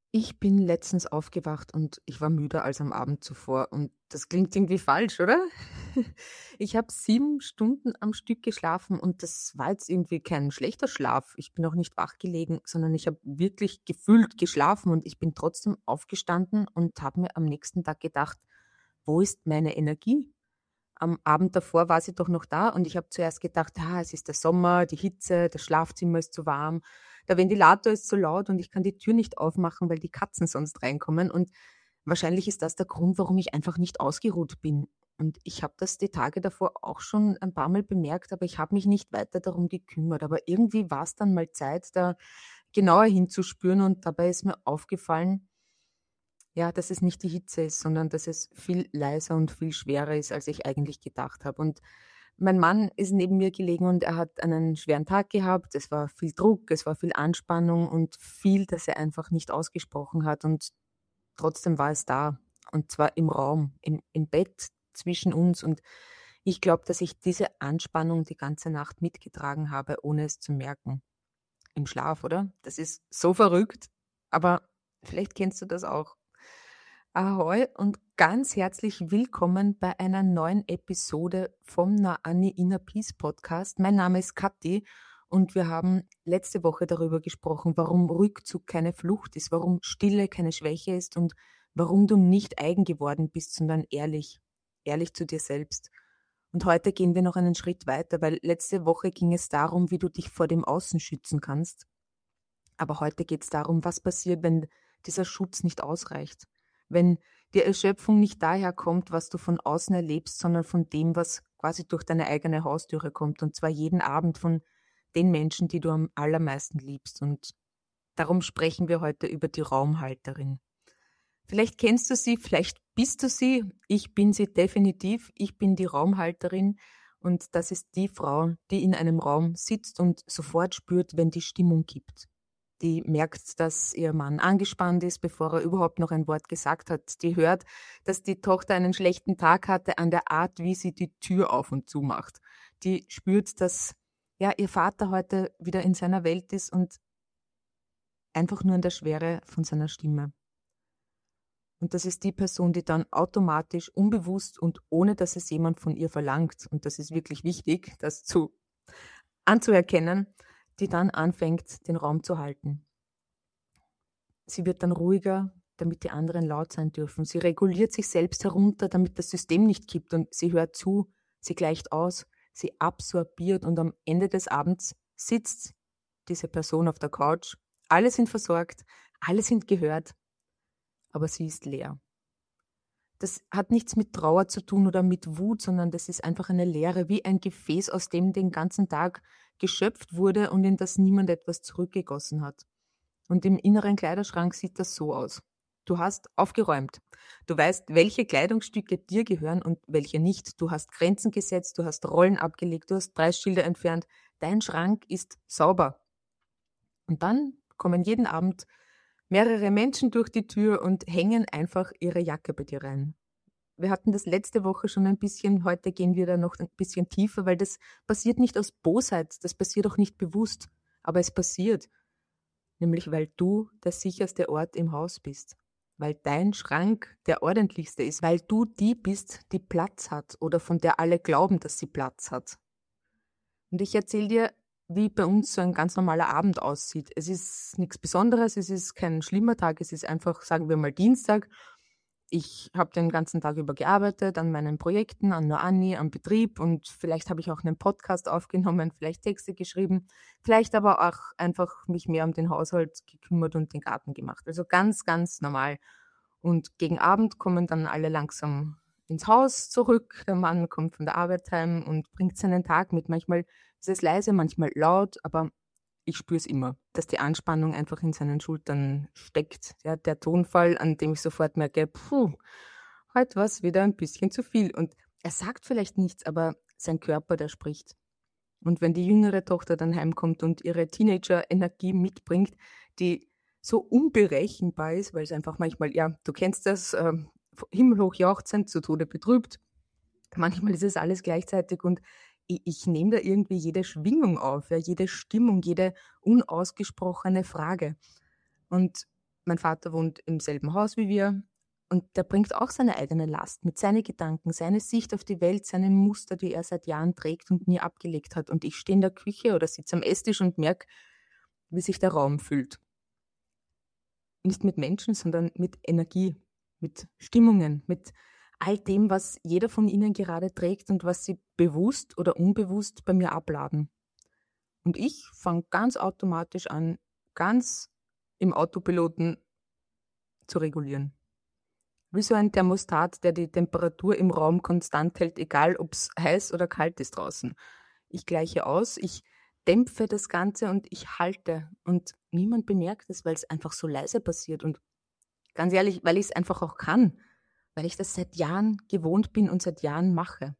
Ich bin letztens aufgewacht und ich war müder als am Abend zuvor und das klingt irgendwie falsch, oder? Ich habe 7 Stunden am Stück geschlafen und das war jetzt irgendwie kein schlechter Schlaf. Ich bin auch nicht wach gelegen, sondern ich habe wirklich gefühlt geschlafen und ich bin trotzdem aufgestanden und habe mir am nächsten Tag gedacht: „Wo ist meine Energie?“ Am Abend davor war sie doch noch da und ich habe zuerst gedacht: es ist der Sommer, die Hitze, das Schlafzimmer ist zu warm, der Ventilator ist zu laut und ich kann die Tür nicht aufmachen, weil die Katzen sonst reinkommen und wahrscheinlich ist das der Grund, warum ich einfach nicht ausgeruht bin. Und ich habe das die Tage davor auch schon ein paar Mal bemerkt, aber ich habe mich nicht weiter darum gekümmert. Aber irgendwie war es dann mal Zeit, da genauer hinzuspüren und dabei ist mir aufgefallen, ja, dass es nicht die Hitze ist, sondern dass es viel leiser und viel schwerer ist, als ich eigentlich gedacht habe. Und mein Mann ist neben mir gelegen und er hat einen schweren Tag gehabt. Es war viel Druck, es war viel Anspannung und viel, das er einfach nicht ausgesprochen hat. Und trotzdem war es da. Und zwar im Raum, im Bett zwischen uns. Und ich glaube, dass ich diese Anspannung die ganze Nacht mitgetragen habe, ohne es zu merken. Im Schlaf, oder? Das ist so verrückt. Aber vielleicht kennst du das auch. Ahoi und ganz herzlich willkommen bei einer neuen Episode vom Naani Inner Peace Podcast. Mein Name ist Kathi und wir haben letzte Woche darüber gesprochen, warum Rückzug keine Flucht ist, warum Stille keine Schwäche ist und warum du nicht eigen geworden bist, sondern ehrlich, ehrlich zu dir selbst. Und heute gehen wir noch einen Schritt weiter, weil letzte Woche ging es darum, wie du dich vor dem Außen schützen kannst. Aber heute geht es darum, was passiert, wenn dieser Schutz nicht ausreicht. Wenn die Erschöpfung nicht daher kommt, was du von außen erlebst, sondern von dem, was quasi durch deine eigene Haustüre kommt. Und zwar jeden Abend von den Menschen, die du am allermeisten liebst. Und darum sprechen wir heute über die Raumhalterin. Vielleicht kennst du sie, vielleicht bist du sie. Ich bin sie definitiv. Ich bin die Raumhalterin. Und das ist die Frau, die in einem Raum sitzt und sofort spürt, wenn die Stimmung kippt. Die merkt, dass ihr Mann angespannt ist, bevor er überhaupt noch ein Wort gesagt hat. Die hört, dass die Tochter einen schlechten Tag hatte an der Art, wie sie die Tür auf und zu macht. Die spürt, dass ja ihr Vater heute wieder in seiner Welt ist und einfach nur in der Schwere von seiner Stimme. Und das ist die Person, die dann automatisch, unbewusst und ohne dass es jemand von ihr verlangt, und das ist wirklich wichtig, anzuerkennen, die dann anfängt, den Raum zu halten. Sie wird dann ruhiger, damit die anderen laut sein dürfen. Sie reguliert sich selbst herunter, damit das System nicht kippt und sie hört zu, sie gleicht aus, sie absorbiert und am Ende des Abends sitzt diese Person auf der Couch. Alle sind versorgt, alle sind gehört, aber sie ist leer. Das hat nichts mit Trauer zu tun oder mit Wut, sondern das ist einfach eine Leere, wie ein Gefäß, aus dem den ganzen Tag geschöpft wurde und in das niemand etwas zurückgegossen hat. Und im inneren Kleiderschrank sieht das so aus. Du hast aufgeräumt. Du weißt, welche Kleidungsstücke dir gehören und welche nicht. Du hast Grenzen gesetzt, du hast Rollen abgelegt, du hast Preisschilder entfernt. Dein Schrank ist sauber. Und dann kommen jeden Abend mehrere Menschen durch die Tür und hängen einfach ihre Jacke bei dir rein. Wir hatten das letzte Woche schon ein bisschen, heute gehen wir da noch ein bisschen tiefer, weil das passiert nicht aus Bosheit, das passiert auch nicht bewusst, aber es passiert, nämlich weil du der sicherste Ort im Haus bist, weil dein Schrank der ordentlichste ist, weil du die bist, die Platz hat oder von der alle glauben, dass sie Platz hat. Und ich erzähle dir, wie bei uns so ein ganz normaler Abend aussieht. Es ist nichts Besonderes, es ist kein schlimmer Tag, es ist einfach, sagen wir mal, Dienstag. Ich habe den ganzen Tag über gearbeitet an meinen Projekten, an Noani, am Betrieb und vielleicht habe ich auch einen Podcast aufgenommen, vielleicht Texte geschrieben, vielleicht aber auch einfach mich mehr um den Haushalt gekümmert und den Garten gemacht. Also ganz, ganz normal. Und gegen Abend kommen dann alle langsam ins Haus zurück. Der Mann kommt von der Arbeit heim und bringt seinen Tag mit. Manchmal ist es leise, manchmal laut, aber ich spüre es immer, dass die Anspannung einfach in seinen Schultern steckt. Ja, der Tonfall, an dem ich sofort merke, heute war es wieder ein bisschen zu viel. Und er sagt vielleicht nichts, aber sein Körper, der spricht. Und wenn die jüngere Tochter dann heimkommt und ihre Teenager-Energie mitbringt, die so unberechenbar ist, weil es einfach manchmal, ja, du kennst das, himmelhoch jauchzend, zu Tode betrübt. Manchmal ist es alles gleichzeitig und ich nehme da irgendwie jede Schwingung auf, ja, jede Stimmung, jede unausgesprochene Frage. Und Mein Vater wohnt im selben Haus wie wir und der bringt auch seine eigene Last mit seinen Gedanken, seine Sicht auf die Welt, seine Muster, die er seit Jahren trägt und nie abgelegt hat. Und ich stehe in der Küche oder sitze am Esstisch und merke, wie sich der Raum füllt. Nicht mit Menschen, sondern mit Energie, mit Stimmungen, mit all dem, was jeder von ihnen gerade trägt und was sie bewusst oder unbewusst bei mir abladen. Und ich fange ganz automatisch an, ganz im Autopiloten zu regulieren. Wie so ein Thermostat, der die Temperatur im Raum konstant hält, egal ob es heiß oder kalt ist draußen. Ich gleiche aus, ich dämpfe das Ganze und ich halte. Und niemand bemerkt es, weil es einfach so leise passiert. Und ganz ehrlich, weil ich es einfach auch kann. Weil ich das seit Jahren gewohnt bin und seit Jahren mache.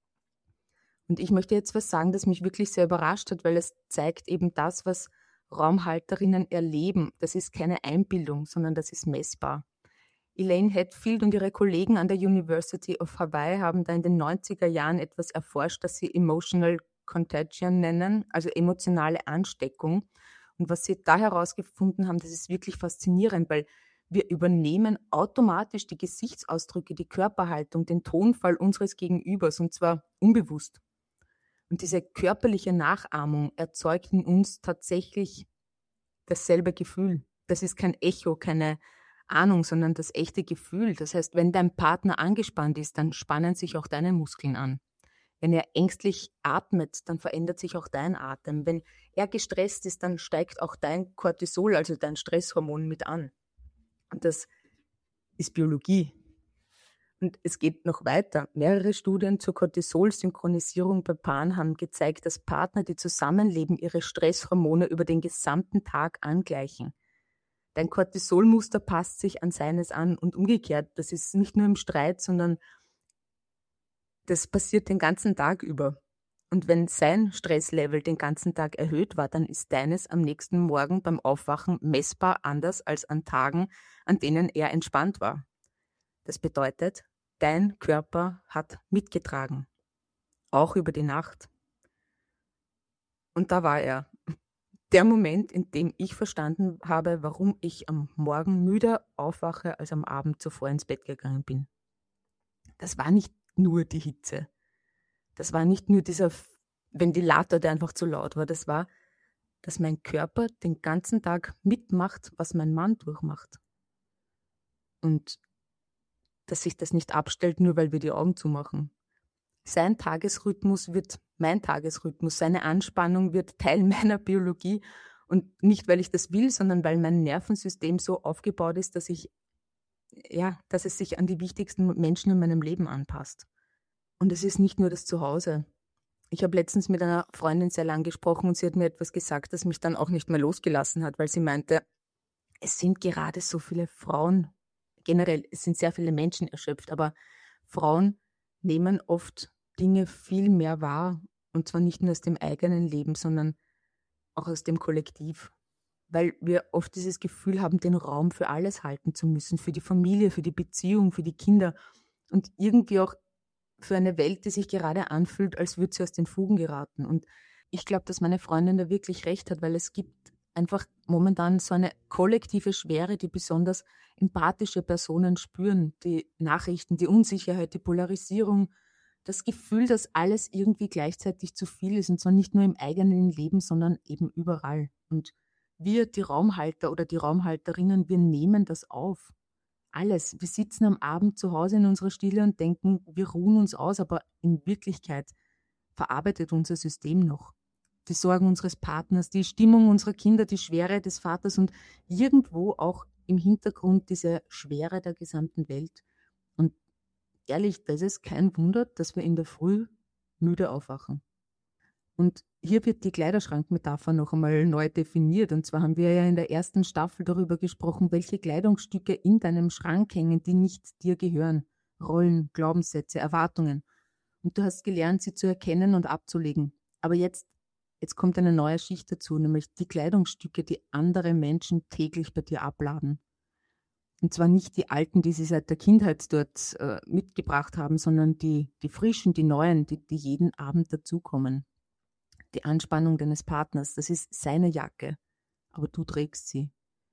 Und ich möchte jetzt was sagen, das mich wirklich sehr überrascht hat, weil es zeigt eben das, was Raumhalterinnen erleben. Das ist keine Einbildung, sondern das ist messbar. Elaine Hadfield und ihre Kollegen an der University of Hawaii haben da in den 90er Jahren etwas erforscht, das sie Emotional Contagion nennen, also emotionale Ansteckung. Und was sie da herausgefunden haben, das ist wirklich faszinierend, weil wir übernehmen automatisch die Gesichtsausdrücke, die Körperhaltung, den Tonfall unseres Gegenübers, und zwar unbewusst. Und diese körperliche Nachahmung erzeugt in uns tatsächlich dasselbe Gefühl. Das ist kein Echo, keine Ahnung, sondern das echte Gefühl. Das heißt, wenn dein Partner angespannt ist, dann spannen sich auch deine Muskeln an. Wenn er ängstlich atmet, dann verändert sich auch dein Atem. Wenn er gestresst ist, dann steigt auch dein Cortisol, also dein Stresshormon, mit an. Und das ist Biologie. Und es geht noch weiter. Mehrere Studien zur Cortisol-Synchronisierung bei Paaren haben gezeigt, dass Partner, die zusammenleben, ihre Stresshormone über den gesamten Tag angleichen. Dein Cortisolmuster passt sich an seines an und umgekehrt. Das ist nicht nur im Streit, sondern das passiert den ganzen Tag über. Und wenn sein Stresslevel den ganzen Tag erhöht war, dann ist deines am nächsten Morgen beim Aufwachen messbar anders als an Tagen, an denen er entspannt war. Das bedeutet, dein Körper hat mitgetragen, auch über die Nacht. Und da war er. Der Moment, in dem ich verstanden habe, warum ich am Morgen müder aufwache, als am Abend zuvor ins Bett gegangen bin. Das war nicht nur die Hitze. Das war nicht nur dieser Ventilator, der einfach zu laut war. Das war, dass mein Körper den ganzen Tag mitmacht, was mein Mann durchmacht. Und dass sich das nicht abstellt, nur weil wir die Augen zumachen. Sein Tagesrhythmus wird mein Tagesrhythmus. Seine Anspannung wird Teil meiner Biologie. Und nicht, weil ich das will, sondern weil mein Nervensystem so aufgebaut ist, dass es sich an die wichtigsten Menschen in meinem Leben anpasst. Und es ist nicht nur das Zuhause. Ich habe letztens mit einer Freundin sehr lang gesprochen und sie hat mir etwas gesagt, das mich dann auch nicht mehr losgelassen hat, weil sie meinte, es sind gerade so viele Frauen, generell, es sind sehr viele Menschen erschöpft, aber Frauen nehmen oft Dinge viel mehr wahr, und zwar nicht nur aus dem eigenen Leben, sondern auch aus dem Kollektiv, weil wir oft dieses Gefühl haben, den Raum für alles halten zu müssen, für die Familie, für die Beziehung, für die Kinder und irgendwie auch für eine Welt, die sich gerade anfühlt, als würde sie aus den Fugen geraten. Und ich glaube, dass meine Freundin da wirklich recht hat, weil es gibt einfach momentan so eine kollektive Schwere, die besonders empathische Personen spüren. Die Nachrichten, die Unsicherheit, die Polarisierung, das Gefühl, dass alles irgendwie gleichzeitig zu viel ist, und zwar nicht nur im eigenen Leben, sondern eben überall. Und wir, die Raumhalter oder die Raumhalterinnen, wir nehmen das auf. Alles. Wir sitzen am Abend zu Hause in unserer Stille und denken, wir ruhen uns aus, aber in Wirklichkeit verarbeitet unser System noch. Die Sorgen unseres Partners, die Stimmung unserer Kinder, die Schwere des Vaters und irgendwo auch im Hintergrund diese Schwere der gesamten Welt. Und ehrlich, das ist kein Wunder, dass wir in der Früh müde aufwachen. Und hier wird die Kleiderschrankmetapher noch einmal neu definiert. Und zwar haben wir ja in der ersten Staffel darüber gesprochen, welche Kleidungsstücke in deinem Schrank hängen, die nicht dir gehören. Rollen, Glaubenssätze, Erwartungen. Und du hast gelernt, sie zu erkennen und abzulegen. Aber jetzt kommt eine neue Schicht dazu, nämlich die Kleidungsstücke, die andere Menschen täglich bei dir abladen. Und zwar nicht die alten, die sie seit der Kindheit dort mitgebracht haben, sondern die frischen, die neuen, die jeden Abend dazukommen. Die Anspannung deines Partners, das ist seine Jacke, aber du trägst sie.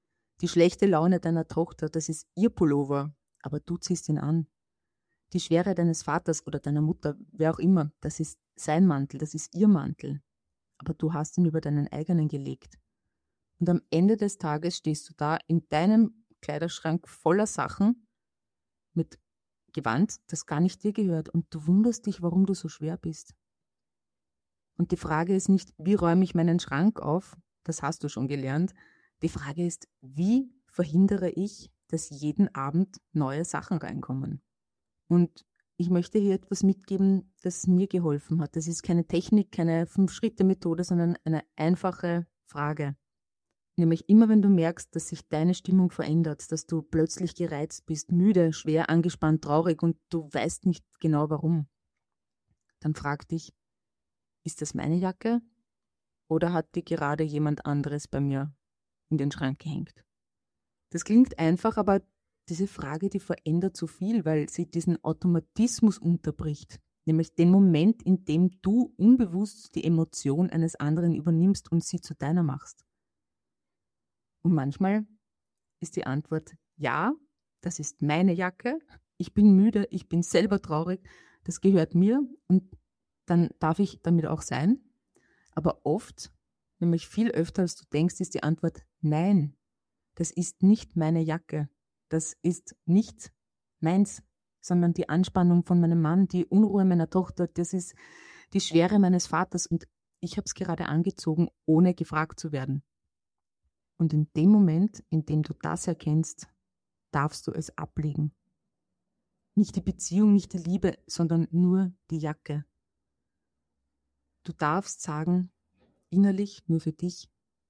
Die schlechte Laune deiner Tochter, das ist ihr Pullover, aber du ziehst ihn an. Die Schwere deines Vaters oder deiner Mutter, wer auch immer, das ist sein Mantel, das ist ihr Mantel. Aber du hast ihn über deinen eigenen gelegt. Und am Ende des Tages stehst du da in deinem Kleiderschrank voller Sachen mit Gewand, das gar nicht dir gehört. Und du wunderst dich, warum du so schwer bist. Und die Frage ist nicht, wie räume ich meinen Schrank auf? Das hast du schon gelernt. Die Frage ist, wie verhindere ich, dass jeden Abend neue Sachen reinkommen? Und ich möchte hier etwas mitgeben, das mir geholfen hat. Das ist keine Technik, keine 5-Schritte-Methode, sondern eine einfache Frage. Nämlich immer, wenn du merkst, dass sich deine Stimmung verändert, dass du plötzlich gereizt bist, müde, schwer, angespannt, traurig und du weißt nicht genau warum, dann frag dich, ist das meine Jacke oder hat die gerade jemand anderes bei mir in den Schrank gehängt? Das klingt einfach, aber diese Frage, die verändert so viel, weil sie diesen Automatismus unterbricht. Nämlich den Moment, in dem du unbewusst die Emotion eines anderen übernimmst und sie zu deiner machst. Und manchmal ist die Antwort ja, das ist meine Jacke, ich bin müde, ich bin selber traurig, das gehört mir und dann darf ich damit auch sein. Aber oft, nämlich viel öfter als du denkst, ist die Antwort nein, das ist nicht meine Jacke, das ist nicht meins, sondern die Anspannung von meinem Mann, die Unruhe meiner Tochter, das ist die Schwere meines Vaters und ich habe es gerade angezogen, ohne gefragt zu werden. Und in dem Moment, in dem du das erkennst, darfst du es ablegen. Nicht die Beziehung, nicht die Liebe, sondern nur die Jacke. Du darfst sagen, innerlich nur für dich,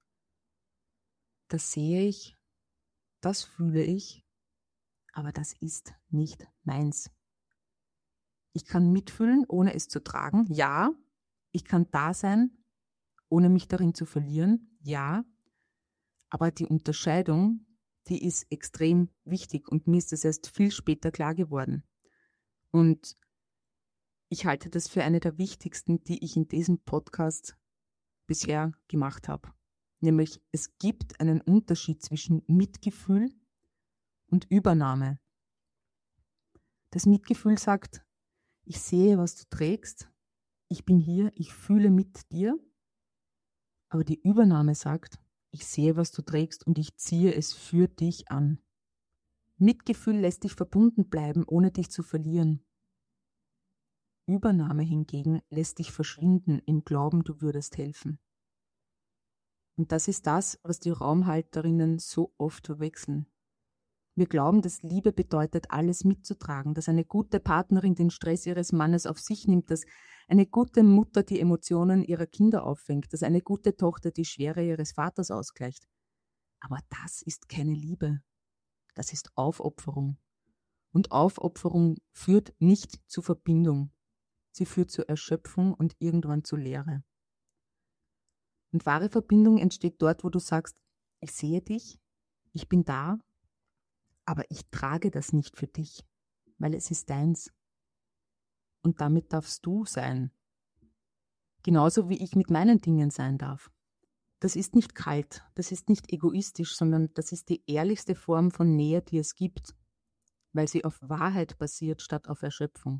das sehe ich, das fühle ich, aber das ist nicht meins. Ich kann mitfühlen, ohne es zu tragen, ja. Ich kann da sein, ohne mich darin zu verlieren, ja. Aber die Unterscheidung, die ist extrem wichtig und mir ist das erst viel später klar geworden. Und ich halte das für eine der wichtigsten, die ich in diesem Podcast bisher gemacht habe. Nämlich, es gibt einen Unterschied zwischen Mitgefühl und Übernahme. Das Mitgefühl sagt, ich sehe, was du trägst, ich bin hier, ich fühle mit dir. Aber die Übernahme sagt, ich sehe, was du trägst und ich ziehe es für dich an. Mitgefühl lässt dich verbunden bleiben, ohne dich zu verlieren. Übernahme hingegen lässt dich verschwinden im Glauben, du würdest helfen. Und das ist das, was die Raumhalterinnen so oft verwechseln. Wir glauben, dass Liebe bedeutet, alles mitzutragen, dass eine gute Partnerin den Stress ihres Mannes auf sich nimmt, dass eine gute Mutter die Emotionen ihrer Kinder auffängt, dass eine gute Tochter die Schwere ihres Vaters ausgleicht. Aber das ist keine Liebe. Das ist Aufopferung. Und Aufopferung führt nicht zu Verbindung. Sie führt zur Erschöpfung und irgendwann zur Leere. Und wahre Verbindung entsteht dort, wo du sagst, ich sehe dich, ich bin da, aber ich trage das nicht für dich, weil es ist deins. Und damit darfst du sein. Genauso wie ich mit meinen Dingen sein darf. Das ist nicht kalt, das ist nicht egoistisch, sondern das ist die ehrlichste Form von Nähe, die es gibt, weil sie auf Wahrheit basiert statt auf Erschöpfung.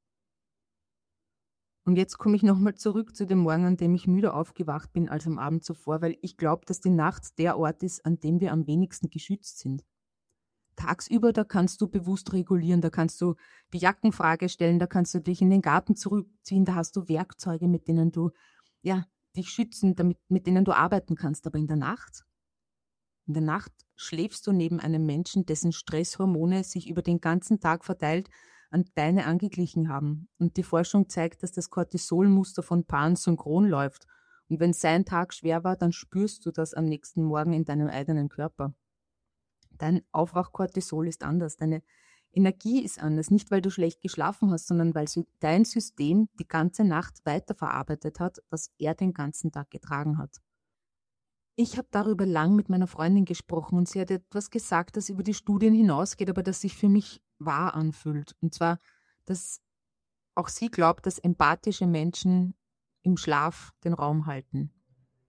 Und jetzt komme ich nochmal zurück zu dem Morgen, an dem ich müder aufgewacht bin als am Abend zuvor, weil ich glaube, dass die Nacht der Ort ist, an dem wir am wenigsten geschützt sind. Tagsüber, da kannst du bewusst regulieren, da kannst du die Jackenfrage stellen, da kannst du dich in den Garten zurückziehen, da hast du Werkzeuge, mit denen du dich schützen, mit denen du arbeiten kannst. Aber in der Nacht schläfst du neben einem Menschen, dessen Stresshormone sich über den ganzen Tag verteilt an deine angeglichen haben. Und die Forschung zeigt, dass das Cortisolmuster von Paaren synchron läuft. Und wenn sein Tag schwer war, dann spürst du das am nächsten Morgen in deinem eigenen Körper. Dein Aufwachkortisol ist anders, deine Energie ist anders, nicht weil du schlecht geschlafen hast, sondern weil dein System die ganze Nacht weiterverarbeitet hat, was er den ganzen Tag getragen hat. Ich habe darüber lang mit meiner Freundin gesprochen und sie hat etwas gesagt, das über die Studien hinausgeht, aber das sich für mich wahr anfühlt. Und zwar, dass auch sie glaubt, dass empathische Menschen im Schlaf den Raum halten.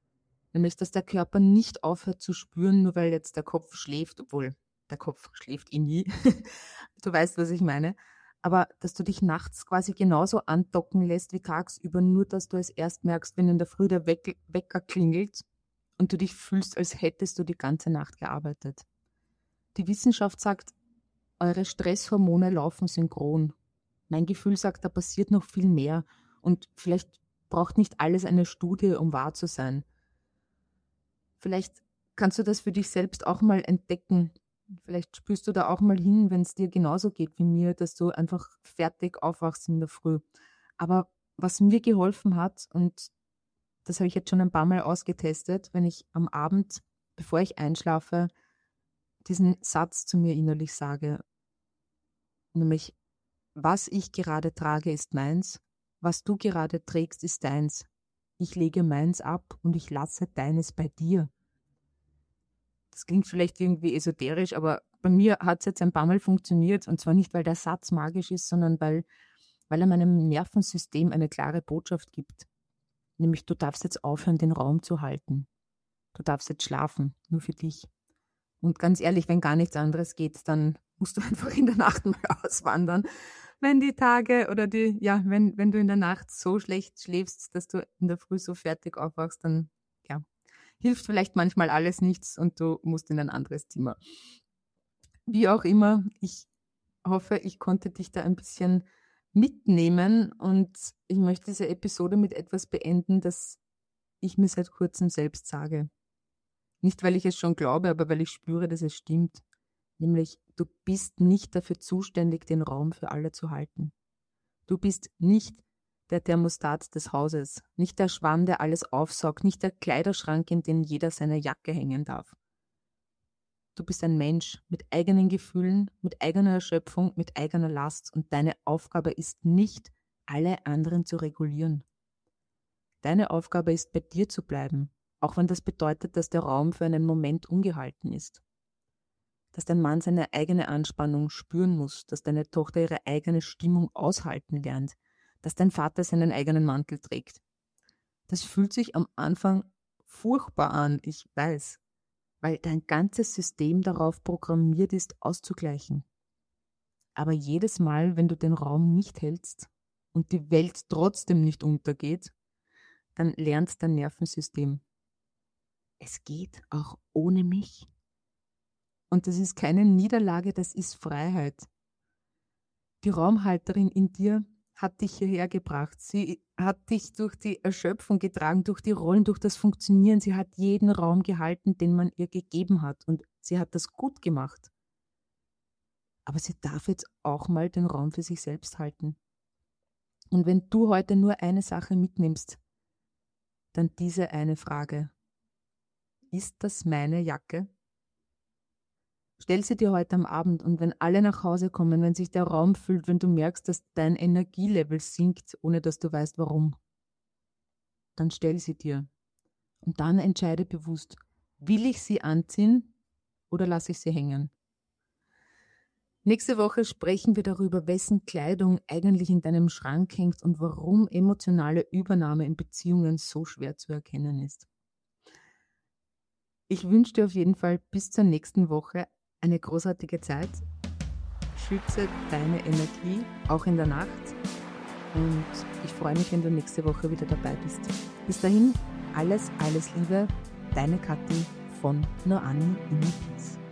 Nämlich, dass der Körper nicht aufhört zu spüren, nur weil jetzt der Kopf schläft, obwohl der Kopf schläft eh nie. Du weißt, was ich meine. Aber dass du dich nachts quasi genauso andocken lässt wie tagsüber, nur dass du es erst merkst, wenn in der Früh der Wecker klingelt und du dich fühlst, als hättest du die ganze Nacht gearbeitet. Die Wissenschaft sagt, eure Stresshormone laufen synchron. Mein Gefühl sagt, da passiert noch viel mehr und vielleicht braucht nicht alles eine Studie, um wahr zu sein. Vielleicht kannst du das für dich selbst auch mal entdecken. Vielleicht spürst du da auch mal hin, wenn es dir genauso geht wie mir, dass du einfach fertig aufwachst in der Früh. Aber was mir geholfen hat, und das habe ich jetzt schon ein paar Mal ausgetestet, wenn ich am Abend, bevor ich einschlafe, diesen Satz zu mir innerlich sage, nämlich, was ich gerade trage, ist meins, was du gerade trägst, ist deins. Ich lege meins ab und ich lasse deines bei dir. Das klingt vielleicht irgendwie esoterisch, aber bei mir hat es jetzt ein paar Mal funktioniert, und zwar nicht, weil der Satz magisch ist, sondern weil er meinem Nervensystem eine klare Botschaft gibt. Nämlich, du darfst jetzt aufhören, den Raum zu halten. Du darfst jetzt schlafen, nur für dich. Und ganz ehrlich, wenn gar nichts anderes geht, dann musst du einfach in der Nacht mal auswandern. Wenn die Tage oder wenn du in der Nacht so schlecht schläfst, dass du in der Früh so fertig aufwachst, dann hilft vielleicht manchmal alles nichts und du musst in ein anderes Zimmer. Wie auch immer, ich hoffe, ich konnte dich da ein bisschen mitnehmen, und ich möchte diese Episode mit etwas beenden, das ich mir seit kurzem selbst sage. Nicht, weil ich es schon glaube, aber weil ich spüre, dass es stimmt. Nämlich, du bist nicht dafür zuständig, den Raum für alle zu halten. Du bist nicht der Thermostat des Hauses, nicht der Schwamm, der alles aufsaugt, nicht der Kleiderschrank, in den jeder seine Jacke hängen darf. Du bist ein Mensch mit eigenen Gefühlen, mit eigener Erschöpfung, mit eigener Last, und deine Aufgabe ist nicht, alle anderen zu regulieren. Deine Aufgabe ist, bei dir zu bleiben, auch wenn das bedeutet, dass der Raum für einen Moment ungehalten ist. Dass dein Mann seine eigene Anspannung spüren muss, dass deine Tochter ihre eigene Stimmung aushalten lernt, dass dein Vater seinen eigenen Mantel trägt. Das fühlt sich am Anfang furchtbar an, ich weiß, weil dein ganzes System darauf programmiert ist, auszugleichen. Aber jedes Mal, wenn du den Raum nicht hältst und die Welt trotzdem nicht untergeht, dann lernt dein Nervensystem, es geht auch ohne mich. Und das ist keine Niederlage, das ist Freiheit. Die Raumhalterin in dir hat dich hierher gebracht. Sie hat dich durch die Erschöpfung getragen, durch die Rollen, durch das Funktionieren. Sie hat jeden Raum gehalten, den man ihr gegeben hat. Und sie hat das gut gemacht. Aber sie darf jetzt auch mal den Raum für sich selbst halten. Und wenn du heute nur eine Sache mitnimmst, dann diese eine Frage. Ist das meine Jacke? Stell sie dir heute am Abend, und wenn alle nach Hause kommen, wenn sich der Raum füllt, wenn du merkst, dass dein Energielevel sinkt, ohne dass du weißt, warum, dann stell sie dir. Und dann entscheide bewusst, will ich sie anziehen oder lasse ich sie hängen? Nächste Woche sprechen wir darüber, wessen Kleidung eigentlich in deinem Schrank hängt und warum emotionale Übernahme in Beziehungen so schwer zu erkennen ist. Ich wünsche dir auf jeden Fall bis zur nächsten Woche eine großartige Zeit. Schütze deine Energie, auch in der Nacht. Und ich freue mich, wenn du nächste Woche wieder dabei bist. Bis dahin, alles Liebe, deine Kathi von Noani in Peace.